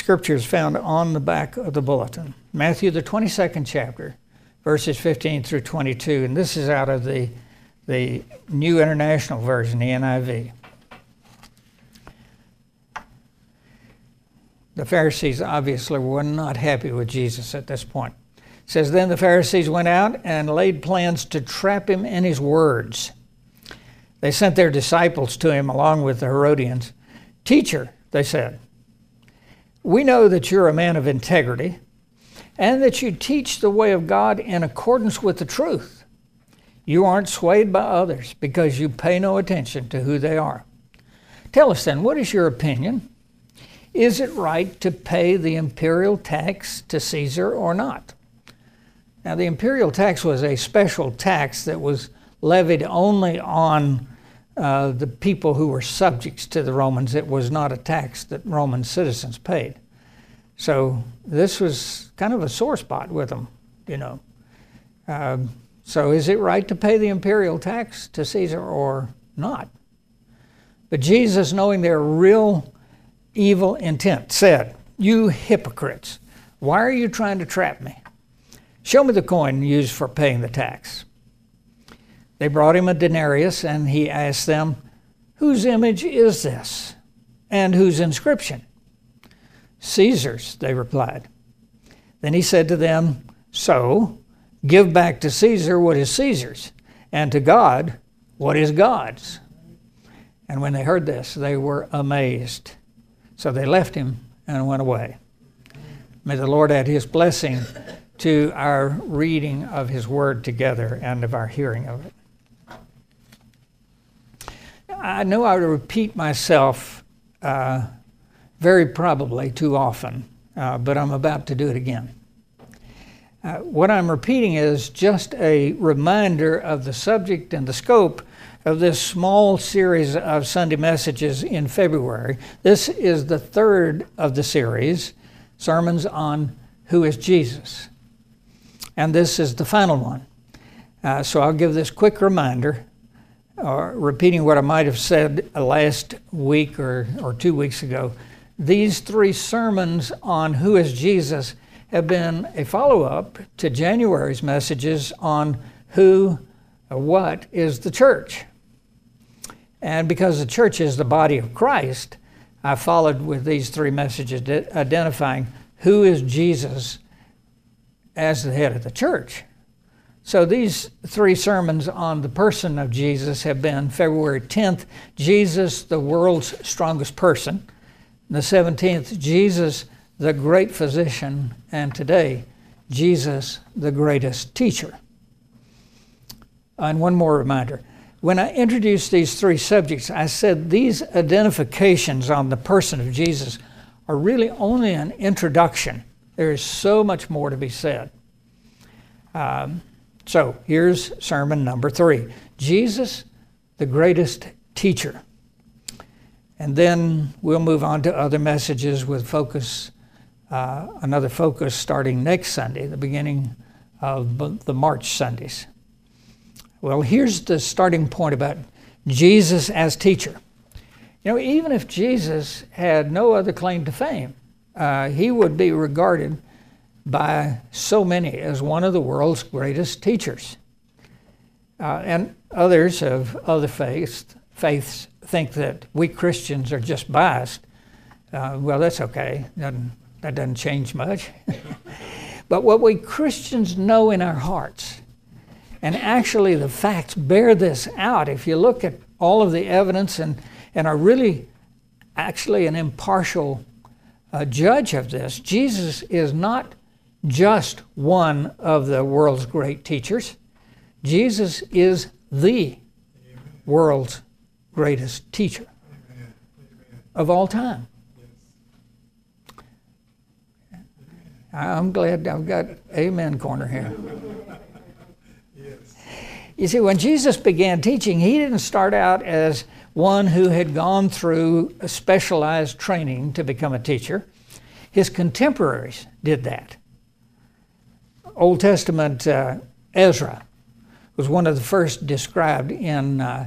scripture is found on the back of the bulletin. Matthew, the 22nd chapter, verses 15 through 22. And this is out of the New International Version, the NIV. The Pharisees obviously were not happy with Jesus at this point. It says, then the Pharisees went out and laid plans to trap him in his words. They sent their disciples to him along with the Herodians. Teacher, they said, we know that you're a man of integrity and that you teach the way of God in accordance with the truth. You aren't swayed by others because you pay no attention to who they are. Tell us then, what is your opinion? Is it right to pay the imperial tax to Caesar or not? Now, the imperial tax was a special tax that was levied only on the people who were subjects to the Romans. It was not a tax that Roman citizens paid. So this was kind of a sore spot with them, you know. So is it right to pay the imperial tax to Caesar or not? But Jesus, knowing their real evil intent, said, you hypocrites, why are you trying to trap me? Show me the coin used for paying the tax. They brought him a denarius, and he asked them, whose image is this, and whose inscription? Caesar's, they replied. Then he said to them, so give back to Caesar what is Caesar's, and to God what is God's. And when they heard this, they were amazed. So they left him and went away. May the Lord add his blessing to our reading of his word together and of our hearing of it. I know I would repeat myself very probably too often, but I'm about to do it again. What I'm repeating is just a reminder of the subject and the scope of this small series of Sunday messages in February. This is the third of the series, sermons on who is Jesus. And this is the final one. So I'll give this quick reminder, repeating what I might have said last week or 2 weeks ago. These three sermons on who is Jesus have been a follow-up to January's messages on who or what is the church. And because the church is the body of Christ, I followed with these three messages identifying who is Jesus as the head of the church. So these three sermons on the person of Jesus have been February 10th, Jesus, the world's strongest person. The 17th, Jesus, the great physician. And today, Jesus, the greatest teacher. And one more reminder. When I introduced these three subjects, I said these identifications on the person of Jesus are really only an introduction. There is so much more to be said. So here's sermon number 3. Jesus, the greatest teacher. And then we'll move on to other messages with another focus starting next Sunday, the beginning of the March Sundays. Well, here's the starting point about Jesus as teacher. You know, even if Jesus had no other claim to fame, he would be regarded by so many as one of the world's greatest teachers. And others of other faiths think that we Christians are just biased. Well, that's okay. That doesn't change much. But what we Christians know in our hearts, and actually the facts bear this out, if you look at all of the evidence and are really actually an impartial judge of this, Jesus is not just one of the world's great teachers. Jesus is the world's greatest teacher of all time. I'm glad I've got amen corner here. You see, when Jesus began teaching, he didn't start out as one who had gone through a specialized training to become a teacher. His contemporaries did that. Old Testament Ezra was one of the first described in the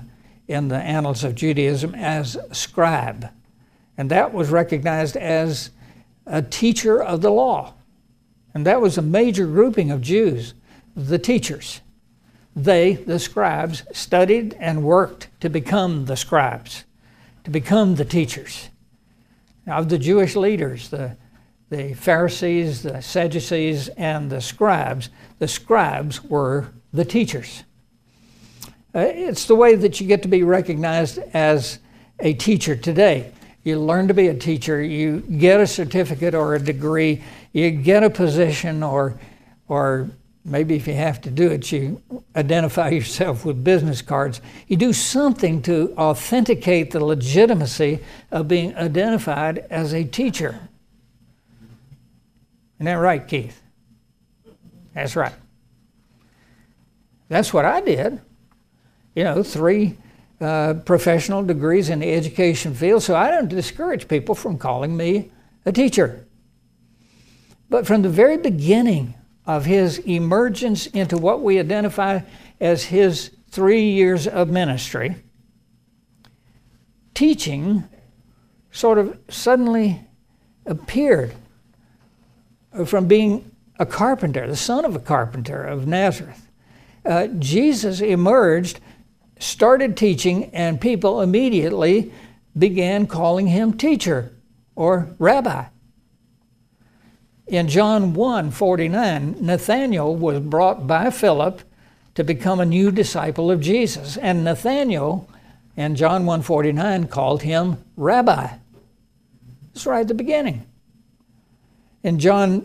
annals of Judaism as scribe. And that was recognized as a teacher of the law. And that was a major grouping of Jews, the teachers. They, the scribes, studied and worked to become the scribes, to become the teachers. Now, of the Jewish leaders, the Pharisees, the Sadducees, and the scribes were the teachers. It's the way that you get to be recognized as a teacher today. You learn to be a teacher, you get a certificate or a degree, you get a position, or maybe if you have to do it, you identify yourself with business cards. You do something to authenticate the legitimacy of being identified as a teacher. Isn't that right, Keith? That's right. That's what I did. 3 professional degrees in the education field, so I don't discourage people from calling me a teacher. But from the very beginning of his emergence into what we identify as his 3 years of ministry, teaching sort of suddenly appeared from being a carpenter, the son of a carpenter of Nazareth. Jesus emerged, started teaching, and people immediately began calling him teacher or rabbi. In John 1:49, Nathanael was brought by Philip to become a new disciple of Jesus. And Nathanael, in John 1:49, called him rabbi. It's right at the beginning. In John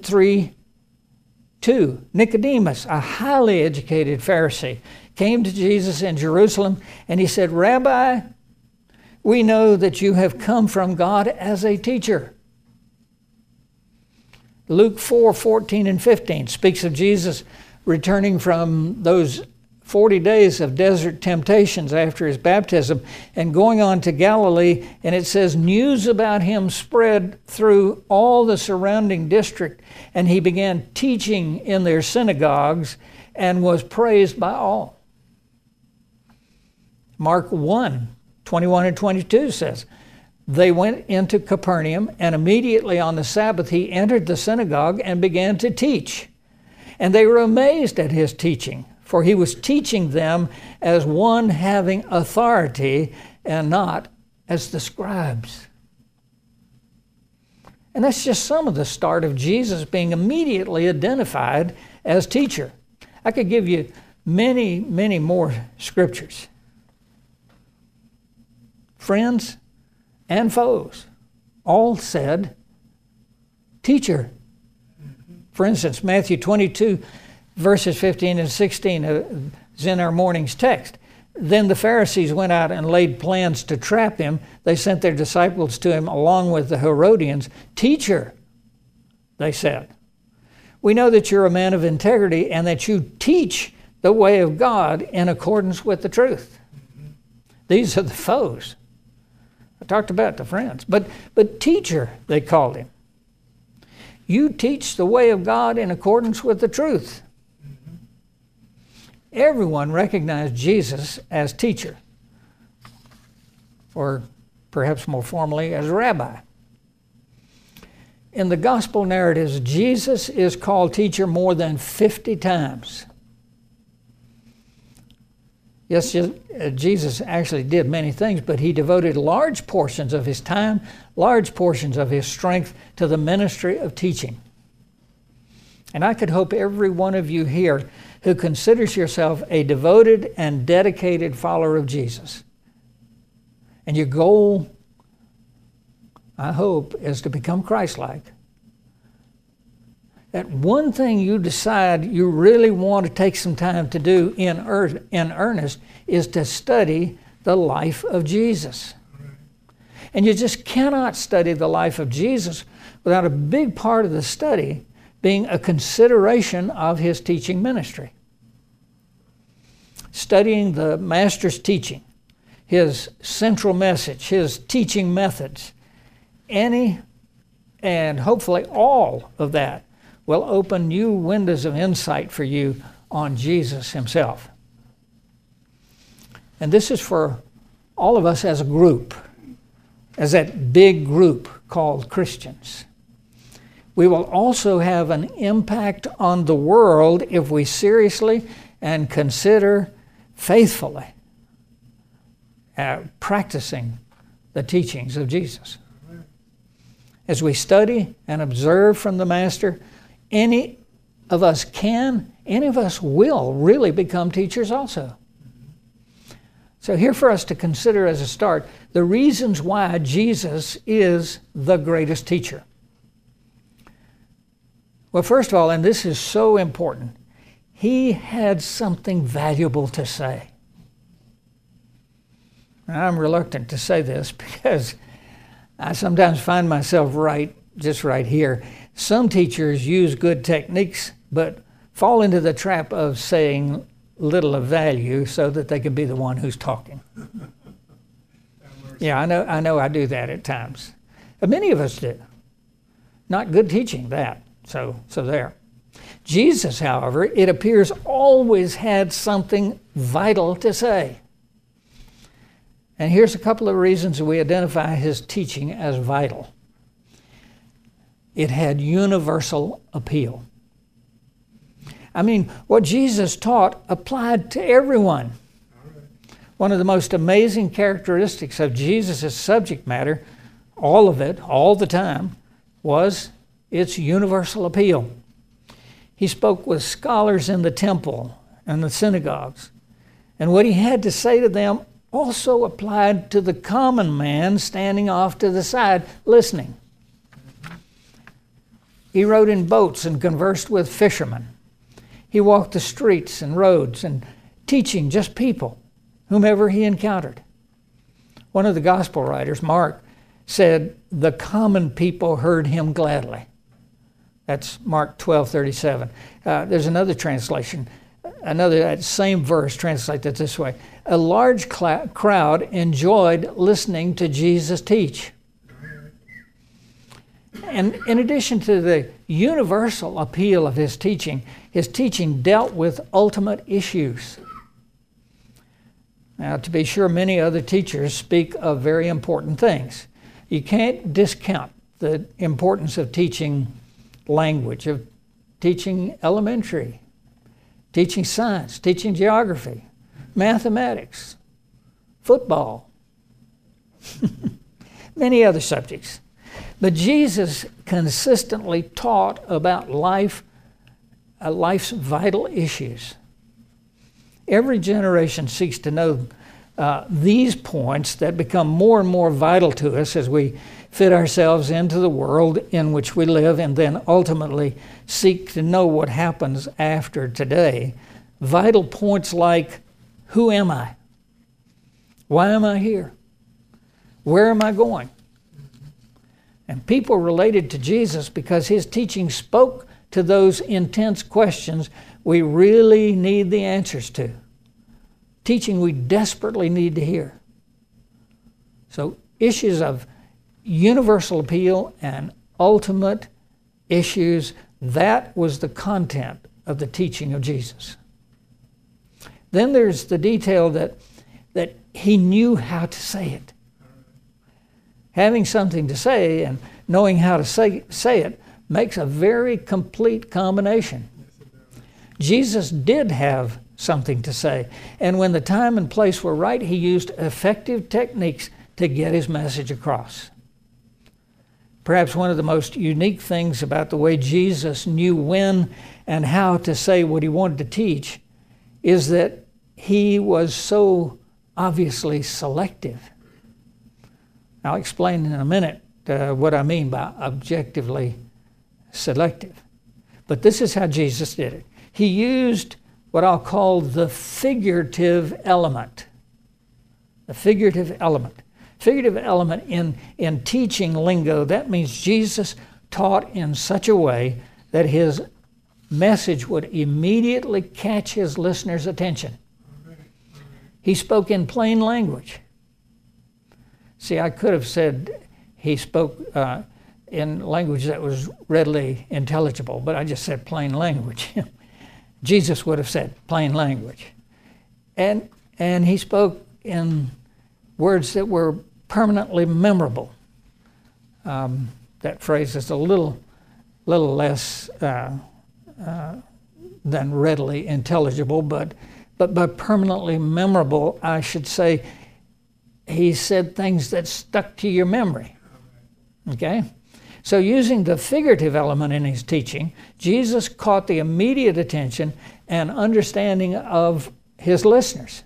3:2, Nicodemus, a highly educated Pharisee, came to Jesus in Jerusalem, and he said, "Rabbi, we know that you have come from God as a teacher." Luke 4:14 and 15 speaks of Jesus returning from those 40 days of desert temptations after his baptism and going on to Galilee, and it says news about him spread through all the surrounding district, and he began teaching in their synagogues and was praised by all. Mark 1:21 and 22 says, they went into Capernaum, and immediately on the Sabbath he entered the synagogue and began to teach. And they were amazed at his teaching, for he was teaching them as one having authority and not as the scribes. And that's just some of the start of Jesus being immediately identified as teacher. I could give you many, many more scriptures. Friends and foes all said, teacher. For instance, Matthew 22, verses 15 and 16 is in our morning's text. Then the Pharisees went out and laid plans to trap him. They sent their disciples to him along with the Herodians. Teacher, they said, we know that you're a man of integrity and that you teach the way of God in accordance with the truth. These are the foes. I talked about the friends, but teacher, they called him. You teach the way of God in accordance with the truth. Everyone recognized Jesus as teacher, or perhaps more formally as rabbi. In the gospel narratives, Jesus is called teacher more than 50 times. Yes, Jesus actually did many things, but he devoted large portions of his time, large portions of his strength to the ministry of teaching. And I could hope every one of you here who considers yourself a devoted and dedicated follower of Jesus, and your goal, I hope, is to become Christ-like, that one thing you decide you really want to take some time to do in earnest is to study the life of Jesus. And you just cannot study the life of Jesus without a big part of the study being a consideration of his teaching ministry. Studying the Master's teaching, his central message, his teaching methods, any and hopefully all of that will open new windows of insight for you on Jesus himself. And this is for all of us as a group, as that big group called Christians. We will also have an impact on the world if we seriously and consider faithfully practicing the teachings of Jesus. As we study and observe from the Master, any of us will really become teachers also. So here for us to consider as a start, the reasons why Jesus is the greatest teacher. Well, first of all, and this is so important, he had something valuable to say. Now, I'm reluctant to say this because I sometimes find myself just right here. Some teachers use good techniques, but fall into the trap of saying little of value so that they can be the one who's talking. Yeah, I know I do that at times. But many of us do. Not good teaching, that. So there. Jesus, however, it appears always had something vital to say. And here's a couple of reasons we identify his teaching as vital. It had universal appeal. I mean, what Jesus taught applied to everyone. One of the most amazing characteristics of Jesus' subject matter, all of it, all the time, was its universal appeal. He spoke with scholars in the temple and the synagogues, and what he had to say to them also applied to the common man standing off to the side listening. He rode in boats and conversed with fishermen. He walked the streets and roads and teaching just people, whomever he encountered. One of the gospel writers, Mark, said, "The common people heard him gladly." That's Mark 12:37. There's another translation, that same verse translated this way. A large crowd enjoyed listening to Jesus teach. And in addition to the universal appeal of his teaching dealt with ultimate issues. Now, to be sure, many other teachers speak of very important things. You can't discount the importance of teaching language, of teaching elementary, teaching science, teaching geography, mathematics, football, many other subjects. But Jesus consistently taught about life's vital issues. Every generation seeks to know these points that become more and more vital to us as we fit ourselves into the world in which we live, and then ultimately seek to know what happens after today. Vital points like, who am I? Why am I here? Where am I going? And people related to Jesus because his teaching spoke to those intense questions we really need the answers to. Teaching we desperately need to hear. So issues of universal appeal and ultimate issues, that was the content of the teaching of Jesus. Then there's the detail that he knew how to say it. Having something to say and knowing how to say it makes a very complete combination. Jesus did have something to say, and when the time and place were right, he used effective techniques to get his message across. Perhaps one of the most unique things about the way Jesus knew when and how to say what he wanted to teach is that he was so obviously selective. I'll explain in a minute what I mean by objectively selective. But this is how Jesus did it. He used what I'll call the figurative element. The figurative element. Figurative element in teaching lingo, that means Jesus taught in such a way that his message would immediately catch his listeners' attention. He spoke in plain language. See, I could have said he spoke in language that was readily intelligible, but I just said plain language. Jesus would have said plain language. And he spoke in words that were permanently memorable. That phrase is a little little less than readily intelligible, but by permanently memorable, I should say, he said things that stuck to your memory. Okay? So using the figurative element in his teaching, Jesus caught the immediate attention and understanding of his listeners.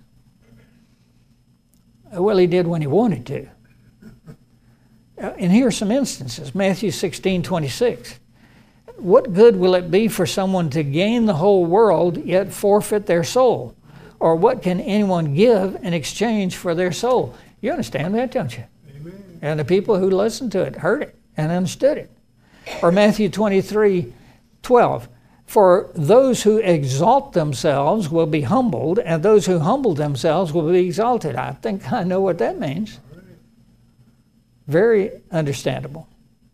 Well, he did when he wanted to. And here are some instances. Matthew 16:26. What good will it be for someone to gain the whole world yet forfeit their soul? Or what can anyone give in exchange for their soul? You understand that, don't you? Amen. And the people who listened to it heard it and understood it. Or Matthew 23:12. For those who exalt themselves will be humbled, and those who humble themselves will be exalted. I think I know what that means. Very understandable.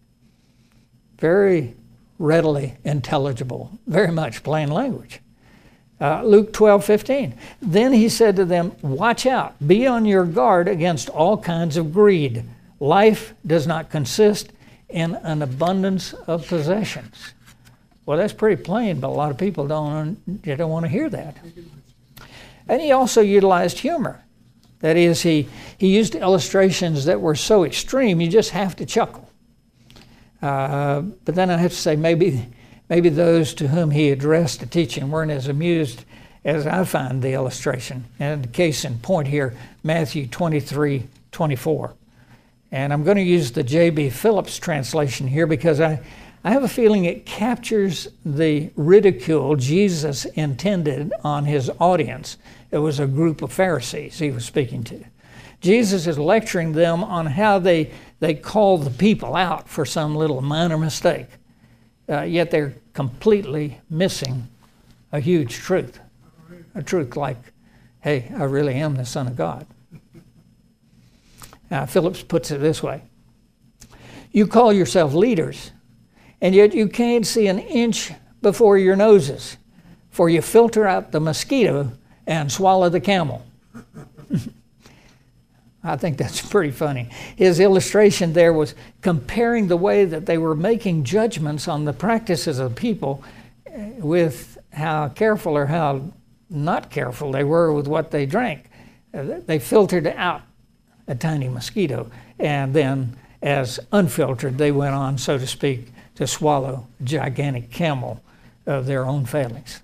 Very readily intelligible. Very much plain language. Luke 12:15. Then he said to them, watch out, be on your guard against all kinds of greed. Life does not consist in an abundance of possessions. Well, that's pretty plain, but a lot of people don't want to hear that. And he also utilized humor. That is, he used illustrations that were so extreme, you just have to chuckle. But then I have to say, maybe those to whom he addressed the teaching weren't as amused as I find the illustration. And the case in point here, Matthew 23:24. And I'm going to use the J.B. Phillips translation here because I have a feeling it captures the ridicule Jesus intended on his audience. It was a group of Pharisees he was speaking to. Jesus is lecturing them on how they call the people out for some little minor mistake, yet they're completely missing a huge truth. A truth like, hey, I really am the Son of God. Now, Phillips puts it this way. You call yourself leaders, and yet you can't see an inch before your noses, for you filter out the mosquito and swallow the camel. I think that's pretty funny. His illustration there was comparing the way that they were making judgments on the practices of people with how careful or how not careful they were with what they drank. They filtered out a tiny mosquito, and then as unfiltered, they went on, so to speak, to swallow a gigantic camel of their own failings.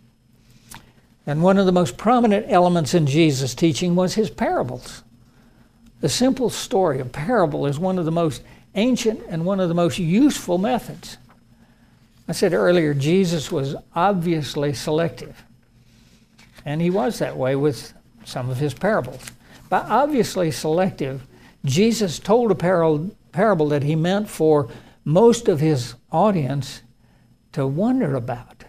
And one of the most prominent elements in Jesus' teaching was his parables. The simple story, a parable, is one of the most ancient and one of the most useful methods. I said earlier, Jesus was obviously selective. And he was that way with some of his parables. By obviously selective, Jesus told a parable that he meant for most of his audience to wonder about,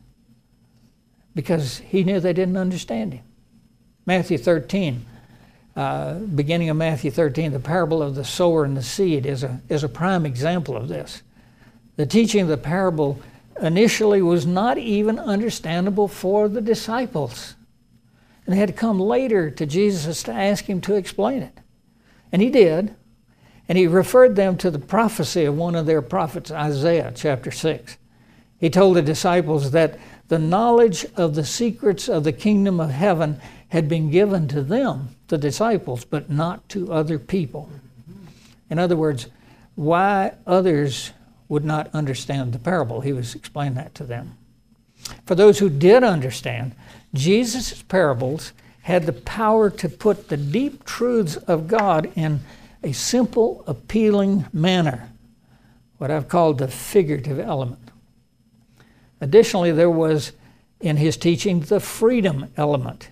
because he knew they didn't understand him. Matthew 13, beginning of Matthew 13, the parable of the sower and the seed is a prime example of this. The teaching of the parable initially was not even understandable for the disciples. And they had to come later to Jesus to ask him to explain it. And he did. And he referred them to the prophecy of one of their prophets, Isaiah chapter 6. He told the disciples that the knowledge of the secrets of the kingdom of heaven had been given to them, the disciples, but not to other people. In other words, why others would not understand the parable. He was explaining that to them. For those who did understand, Jesus' parables had the power to put the deep truths of God in a simple, appealing manner, what I've called the figurative element. Additionally, there was in his teaching the freedom element.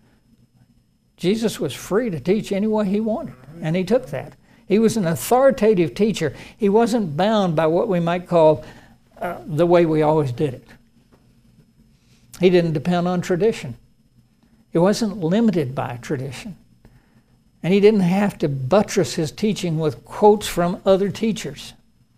Jesus was free to teach any way he wanted, and he took that. He was an authoritative teacher. He wasn't bound by what we might call the way we always did it. He didn't depend on tradition. He wasn't limited by tradition. And he didn't have to buttress his teaching with quotes from other teachers.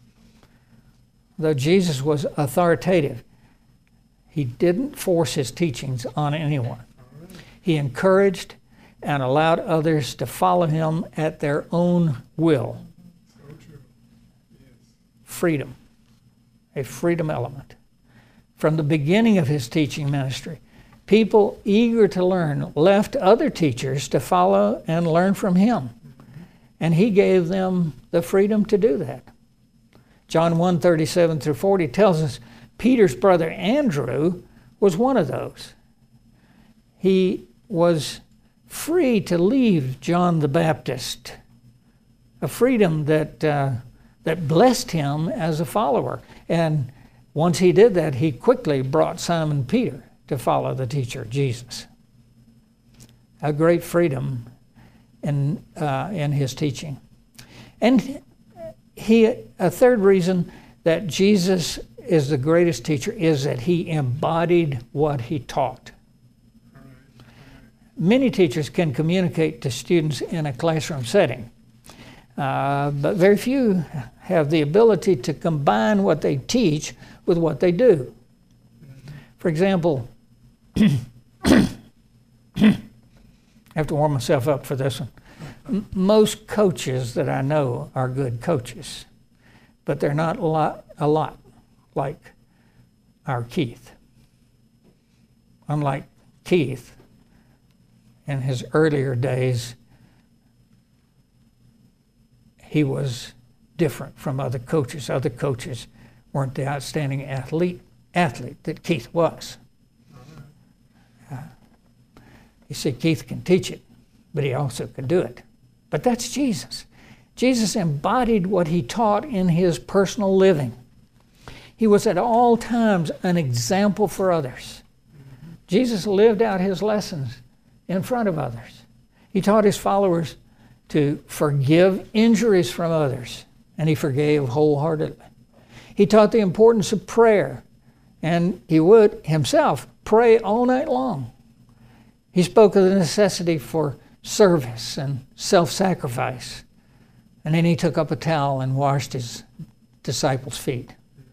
Though Jesus was authoritative, he didn't force his teachings on anyone. He encouraged and allowed others to follow him at their own will. So true. Yes. Freedom. a freedom element. From the beginning of his teaching ministry, people eager to learn left other teachers to follow and learn from him. And he gave them the freedom to do that. John 1:37 through 40 tells us Peter's brother Andrew was one of those. He was free to leave John the Baptist, a freedom that blessed him as a follower. And once he did that, he quickly brought Simon Peter to follow the teacher, Jesus. A great freedom in his teaching. And a third reason that Jesus is the greatest teacher is that he embodied what he taught. Many teachers can communicate to students in a classroom setting, but very few have the ability to combine what they teach with what they do. For example, I have to warm myself up for this one. Most coaches that I know are good coaches, but they're not a lot like our Keith. Unlike Keith, in his earlier days, he was different from other coaches. Other coaches weren't the outstanding athlete that Keith was. You see, Keith can teach it, but he also can do it. But that's Jesus. Jesus embodied what he taught in his personal living. He was at all times an example for others. Jesus lived out his lessons in front of others. He taught his followers to forgive injuries from others, and he forgave wholeheartedly. He taught the importance of prayer, and he would himself pray all night long. He spoke of the necessity for service and self-sacrifice, and then he took up a towel and washed his disciples' feet.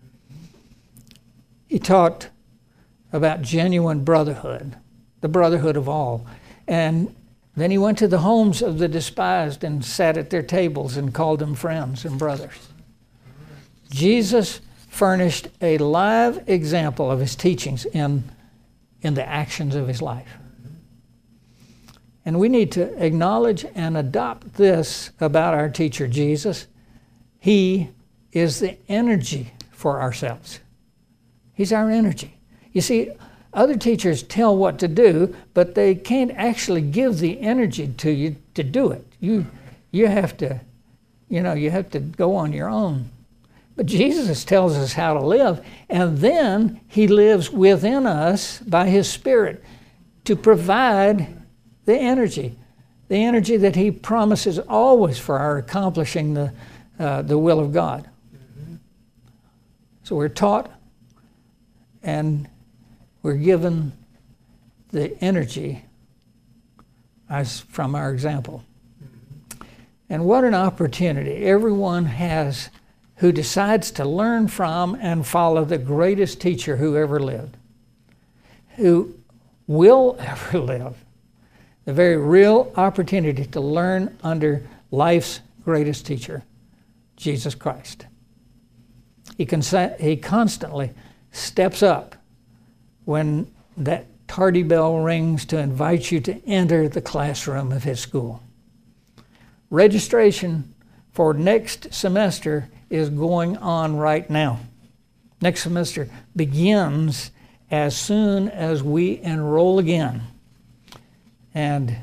He taught about genuine brotherhood, the brotherhood of all. And then he went to the homes of the despised and sat at their tables and called them friends and brothers. Jesus furnished a live example of his teachings in the actions of his life. And we need to acknowledge and adopt this about our teacher, Jesus. He is the energy for ourselves. He's our energy. You see, other teachers tell what to do, but they can't actually give the energy to you to do it. You have to go on your own. But Jesus tells us how to live, and then he lives within us by his Spirit to provide the energy that he promises always for our accomplishing the will of God. So we're taught and we're given the energy as from our example. And what an opportunity everyone has who decides to learn from and follow the greatest teacher who ever lived, who will ever live. The very real opportunity to learn under life's greatest teacher, Jesus Christ. He constantly steps up when that tardy bell rings to invite you to enter the classroom of his school. Registration for next semester is going on right now. Next semester begins as soon as we enroll again. And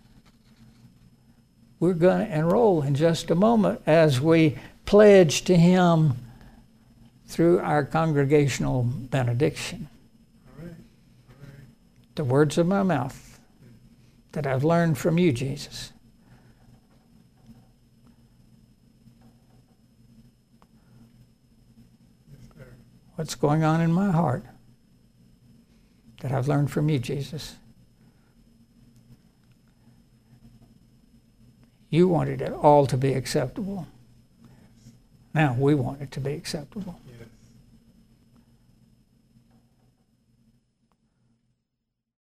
we're going to enroll in just a moment as we pledge to him through our congregational benediction. All right. The words of my mouth that I've learned from you, Jesus. What's going on in my heart that I've learned from you, Jesus. You wanted it all to be acceptable. Now we want it to be acceptable. Yeah.